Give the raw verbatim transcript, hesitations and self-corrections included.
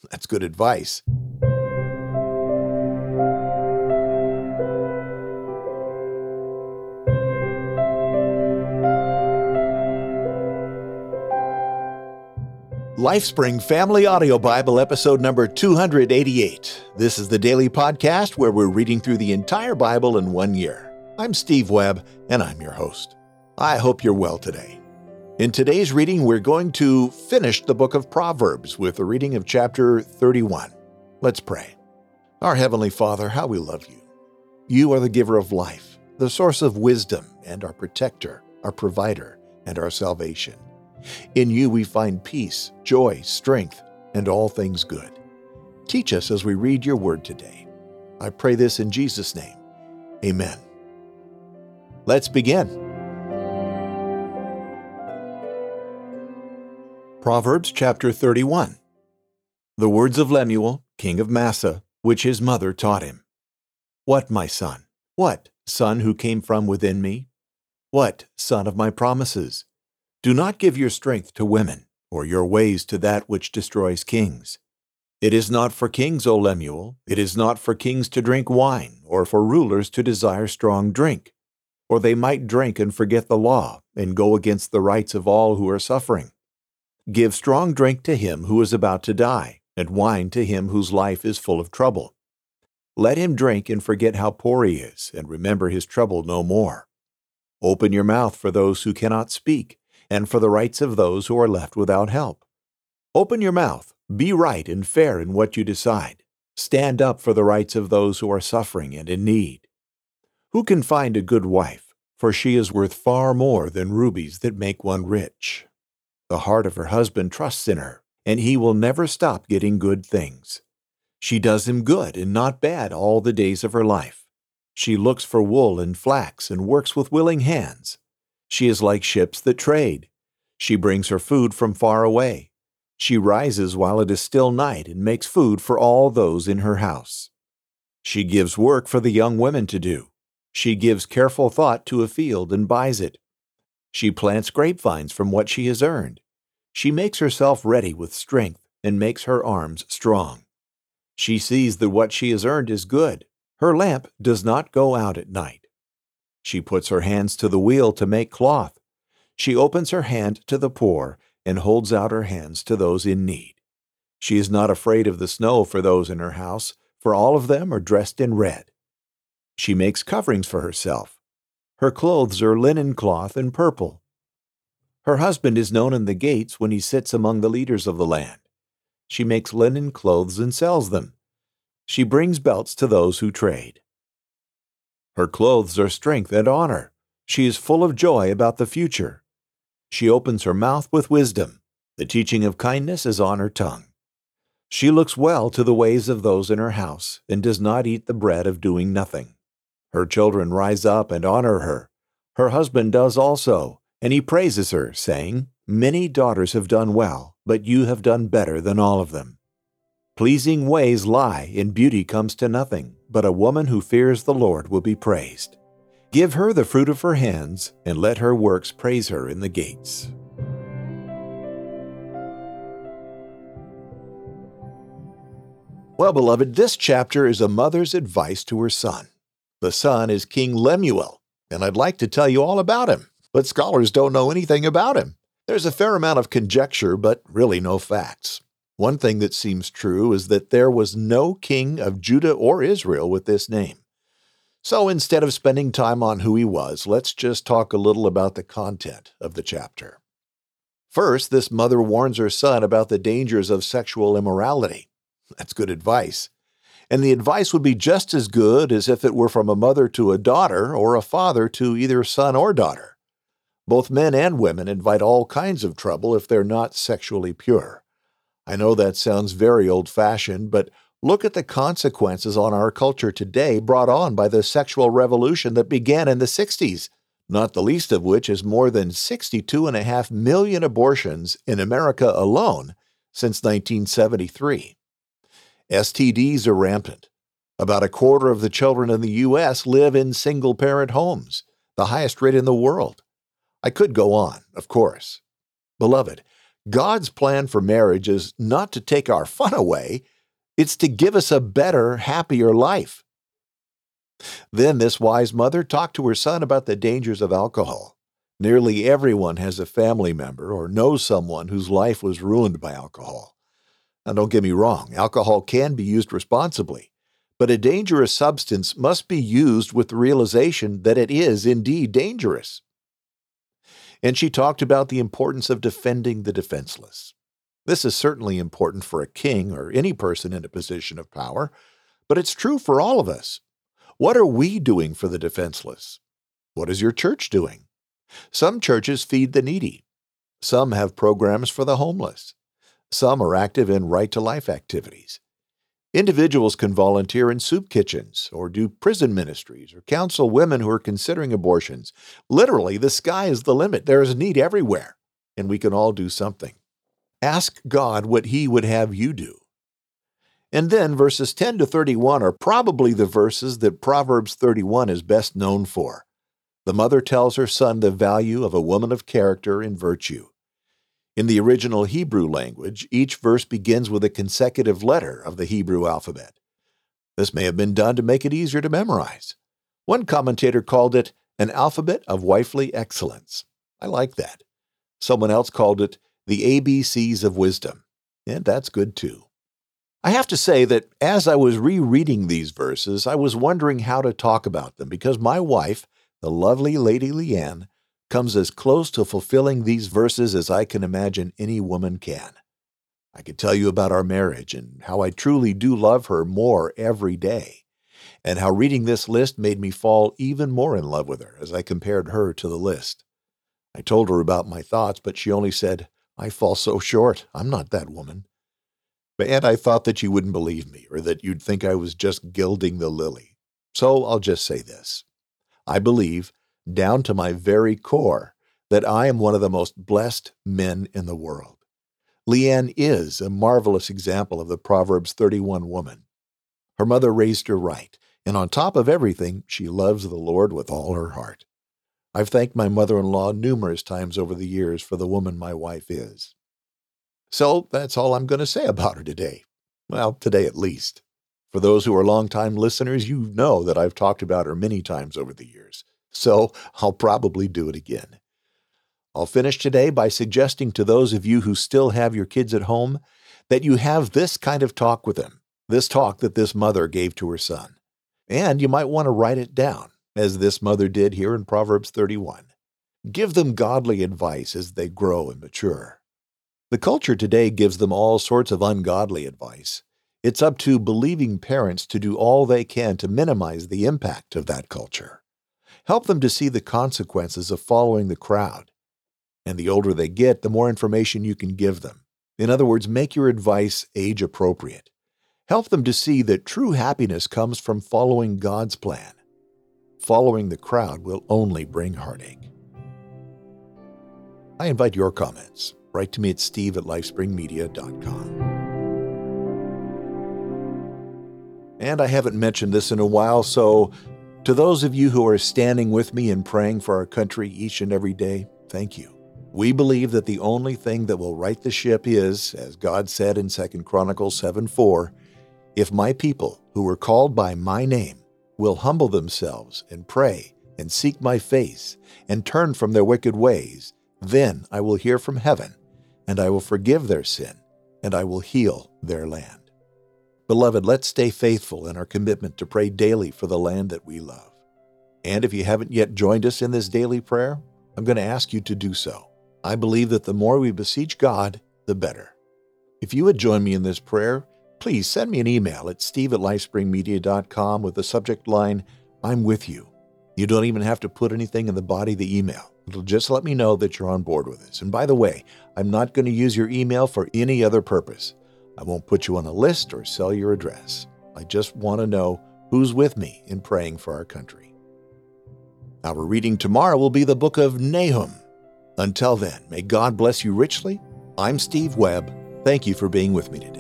That's good advice. LifeSpring Family Audio Bible, episode number two hundred eighty-eight. This is the daily podcast where we're reading through the entire Bible in one year. I'm Steve Webb, and I'm your host. I hope you're well today. In today's reading, we're going to finish the book of Proverbs with a reading of chapter thirty-one. Let's pray. Our Heavenly Father, how we love you. You are the giver of life, the source of wisdom, and our protector, our provider, and our salvation. In you we find peace, joy, strength, and all things good. Teach us as we read your word today. I pray this in Jesus' name. Amen. Let's begin. Proverbs chapter thirty-one. The words of Lemuel, king of Massa, which his mother taught him. What, my son? What, son who came from within me? What, son of my promises? Do not give your strength to women, or your ways to that which destroys kings. It is not for kings, O Lemuel, it is not for kings to drink wine, or for rulers to desire strong drink, or they might drink and forget the law, and go against the rights of all who are suffering. Give strong drink to him who is about to die, and wine to him whose life is full of trouble. Let him drink and forget how poor he is, and remember his trouble no more. Open your mouth for those who cannot speak, and for the rights of those who are left without help. Open your mouth, be right and fair in what you decide. Stand up for the rights of those who are suffering and in need. Who can find a good wife? For she is worth far more than rubies that make one rich. The heart of her husband trusts in her, and he will never stop getting good things. She does him good and not bad all the days of her life. She looks for wool and flax and works with willing hands. She is like ships that trade. She brings her food from far away. She rises while it is still night and makes food for all those in her house. She gives work for the young women to do. She gives careful thought to a field and buys it. She plants grapevines from what she has earned. She makes herself ready with strength and makes her arms strong. She sees that what she has earned is good. Her lamp does not go out at night. She puts her hands to the wheel to make cloth. She opens her hand to the poor and holds out her hands to those in need. She is not afraid of the snow for those in her house, for all of them are dressed in red. She makes coverings for herself. Her clothes are linen cloth and purple. Her husband is known in the gates when he sits among the leaders of the land. She makes linen clothes and sells them. She brings belts to those who trade. Her clothes are strength and honor. She is full of joy about the future. She opens her mouth with wisdom. The teaching of kindness is on her tongue. She looks well to the ways of those in her house and does not eat the bread of doing nothing. Her children rise up and honor her. Her husband does also, and he praises her, saying, Many daughters have done well, but you have done better than all of them. Pleasing ways lie, and beauty comes to nothing, but a woman who fears the Lord will be praised. Give her the fruit of her hands, and let her works praise her in the gates. Well, beloved, this chapter is a mother's advice to her son. The son is King Lemuel, and I'd like to tell you all about him, but scholars don't know anything about him. There's a fair amount of conjecture, but really no facts. One thing that seems true is that there was no king of Judah or Israel with this name. So instead of spending time on who he was, let's just talk a little about the content of the chapter. First, this mother warns her son about the dangers of sexual immorality. That's good advice. And the advice would be just as good as if it were from a mother to a daughter or a father to either son or daughter. Both men and women invite all kinds of trouble if they're not sexually pure. I know that sounds very old-fashioned, but look at the consequences on our culture today brought on by the sexual revolution that began in the sixties, not the least of which is more than sixty-two and a half million abortions in America alone since nineteen seventy-three. S T Ds are rampant. About a quarter of the children in the U S live in single-parent homes, the highest rate in the world. I could go on, of course. Beloved, God's plan for marriage is not to take our fun away, it's to give us a better, happier life. Then this wise mother talked to her son about the dangers of alcohol. Nearly everyone has a family member or knows someone whose life was ruined by alcohol. Now, don't get me wrong, alcohol can be used responsibly, but a dangerous substance must be used with the realization that it is indeed dangerous. And she talked about the importance of defending the defenseless. This is certainly important for a king or any person in a position of power, but it's true for all of us. What are we doing for the defenseless? What is your church doing? Some churches feed the needy. Some have programs for the homeless. Some are active in right-to-life activities. Individuals can volunteer in soup kitchens or do prison ministries or counsel women who are considering abortions. Literally, the sky is the limit. There is need everywhere, and we can all do something. Ask God what He would have you do. And then verses ten to thirty-one are probably the verses that Proverbs thirty-one is best known for. The mother tells her son the value of a woman of character and virtue. In the original Hebrew language, each verse begins with a consecutive letter of the Hebrew alphabet. This may have been done to make it easier to memorize. One commentator called it an alphabet of wifely excellence. I like that. Someone else called it the A B Cs of wisdom, and that's good too. I have to say that as I was rereading these verses, I was wondering how to talk about them because my wife, the lovely Lady Leanne, comes as close to fulfilling these verses as I can imagine any woman can. I could tell you about our marriage and how I truly do love her more every day, and how reading this list made me fall even more in love with her as I compared her to the list. I told her about my thoughts, but she only said, "I fall so short. I'm not that woman." And I thought that you wouldn't believe me or that you'd think I was just gilding the lily. So I'll just say this. I believe, down to my very core, that I am one of the most blessed men in the world. Leanne is a marvelous example of the Proverbs thirty-one woman. Her mother raised her right, and on top of everything, she loves the Lord with all her heart. I've thanked my mother-in-law numerous times over the years for the woman my wife is. So that's all I'm going to say about her today. Well, today at least. For those who are longtime listeners, you know that I've talked about her many times over the years. So I'll probably do it again. I'll finish today by suggesting to those of you who still have your kids at home that you have this kind of talk with them, this talk that this mother gave to her son. And you might want to write it down, as this mother did here in Proverbs thirty-one. Give them godly advice as they grow and mature. The culture today gives them all sorts of ungodly advice. It's up to believing parents to do all they can to minimize the impact of that culture. Help them to see the consequences of following the crowd. And the older they get, the more information you can give them. In other words, make your advice age appropriate. Help them to see that true happiness comes from following God's plan. Following the crowd will only bring heartache. I invite your comments. Write to me at steve at lifespring media dot com. And I haven't mentioned this in a while, so to those of you who are standing with me and praying for our country each and every day, thank you. We believe that the only thing that will right the ship is, as God said in Second Chronicles seven four, if my people who are called by my name will humble themselves and pray and seek my face and turn from their wicked ways, then I will hear from heaven, and I will forgive their sin, and I will heal their land. Beloved, let's stay faithful in our commitment to pray daily for the land that we love. And if you haven't yet joined us in this daily prayer, I'm going to ask you to do so. I believe that the more we beseech God, the better. If you would join me in this prayer, please send me an email at steve at lifespring media dot com with the subject line, I'm with you. You don't even have to put anything in the body of the email. It'll just let me know that you're on board with us. And by the way, I'm not going to use your email for any other purpose. I won't put you on a list or sell your address. I just want to know who's with me in praying for our country. Our reading tomorrow will be the book of Nahum. Until then, may God bless you richly. I'm Steve Webb. Thank you for being with me today.